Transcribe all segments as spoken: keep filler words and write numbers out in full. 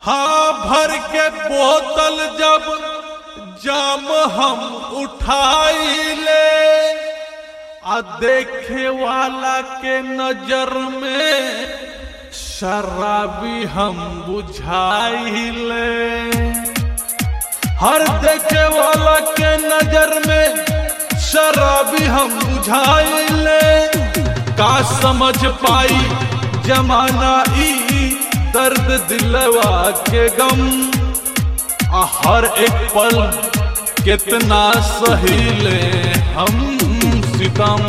हाँ भर के बोतल जब जाम हम उठाई ले आ देखे वाला के नजर में शराबी हम बुझाई ले। हर देखे वाला के नजर में शराबी हम बुझाई ले। का समझ पाई जमाना ई दर्द दिलवा के गम, आ हर एक पल कितना सहीले हम सितम।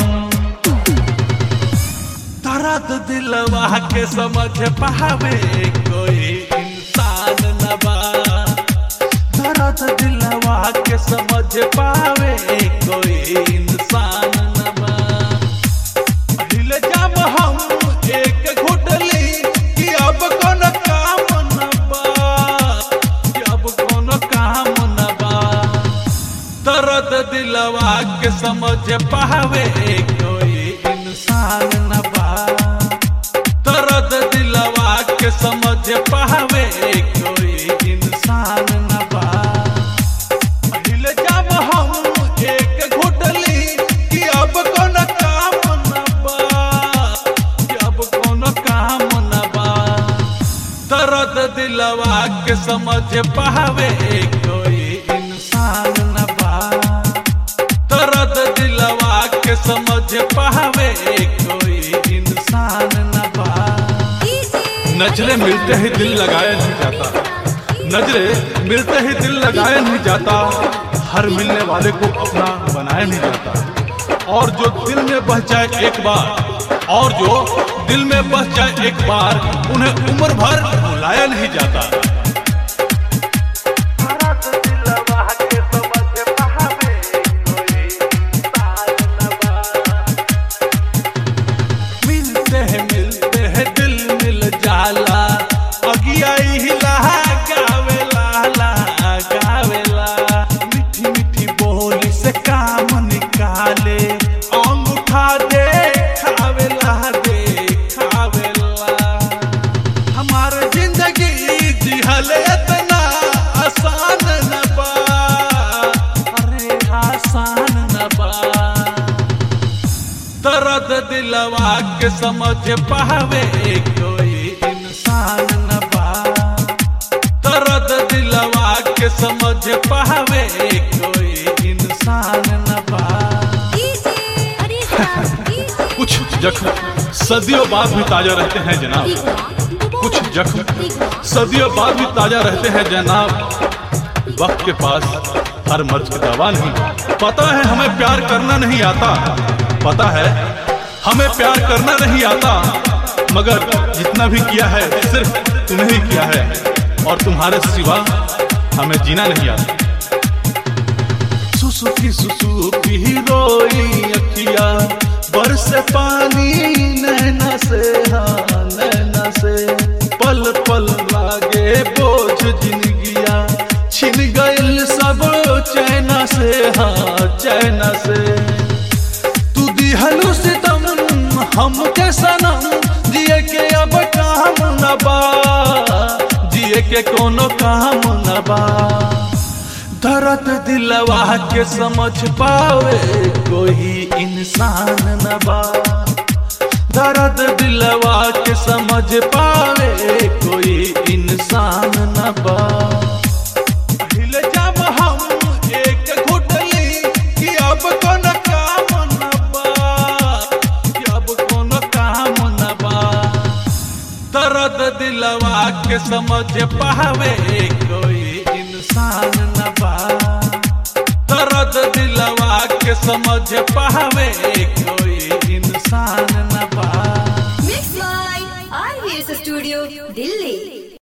दर्द दिलवा के समझ पावे कोई इंसान न बा। दर्द दिलवा के समझ पावे कोई इंसान न बा। पहले जब हम एक घुटली कि अब कौन काम न बा, कि अब कौन काम न बा। दर्द दिलवा के समझ पावे कोई इंसान न बा। दर्द दिलवा के समझ पावे कोई इंसान न बा। पहले जब हम एक घुटली कि अब कौन काम न बा, कि अब कौन काम न बा। दर्द दिलवा के समझ पावे कोई इंसान न बा। दर्द दिलवा के समझ पावे कोई इंसान न बा। नजरे मिलते ही दिल लगाया नहीं जाता, नजरे मिलते ही दिल लगाया नहीं जाता। हर मिलने वाले को अपना बनाया नहीं जाता। और जो दिल में बस जाए एक बार, और जो दिल में बस जाए एक बार, उन्हें उम्र भर भुलाया नहीं जाता। मिलते हैं मिलते हैं दिल मिल जाला, अगिया हिला गावेला ला गावेला। मीठी मीठी बोली से काम निकाले, अंगूठा दे खावेला दे खावेला। हमार जिंदगी जिहल इतना आसान न बा, अरे आसान न बा। दर्द दिलवा के समझ पावे कोई इंसान न बा। दर्द दिलवा के समझ पावे कोई इंसान न बा। कुछ जख्म सदियों बाद भी ताजा रहते हैं जनाब, कुछ जख्म सदियों बाद भी ताजा रहते हैं जनाब। वक्त के पास हर मर्ज की दवा नहीं। पता है हमें प्यार करना नहीं आता, पता है हमें प्यार करना नहीं आता, मगर जितना भी किया है सिर्फ तुम्हें ही किया है, और तुम्हारे सिवा हमें जीना नहीं आता। सुसुकी सुसुकी रोई अखिया, बरसे पानी नैना से हाँ नैना से। पल पल लागे बोझ जिंदगिया, छिन गइल सब चैना से हाँ चैना से। तू दिहलु सितम हमके सनम, जिए के अब काम न बा, जिए के कोनो काम न बा। दर्द दिलवा के समझ पावे कोई इंसान न बा। दर्द दिलवा के समझ पावे कोई इंसान न बा। पहले जब हम एक घुटली कि अब कौन काम न बा, कि अब कौन काम न बा। दर्द दिलवा के समझ पावे कोई इंसान न बा। दर्द दिलवा के समझ पावे कोई इंसान न बा। Mix by I V S studio Delhi.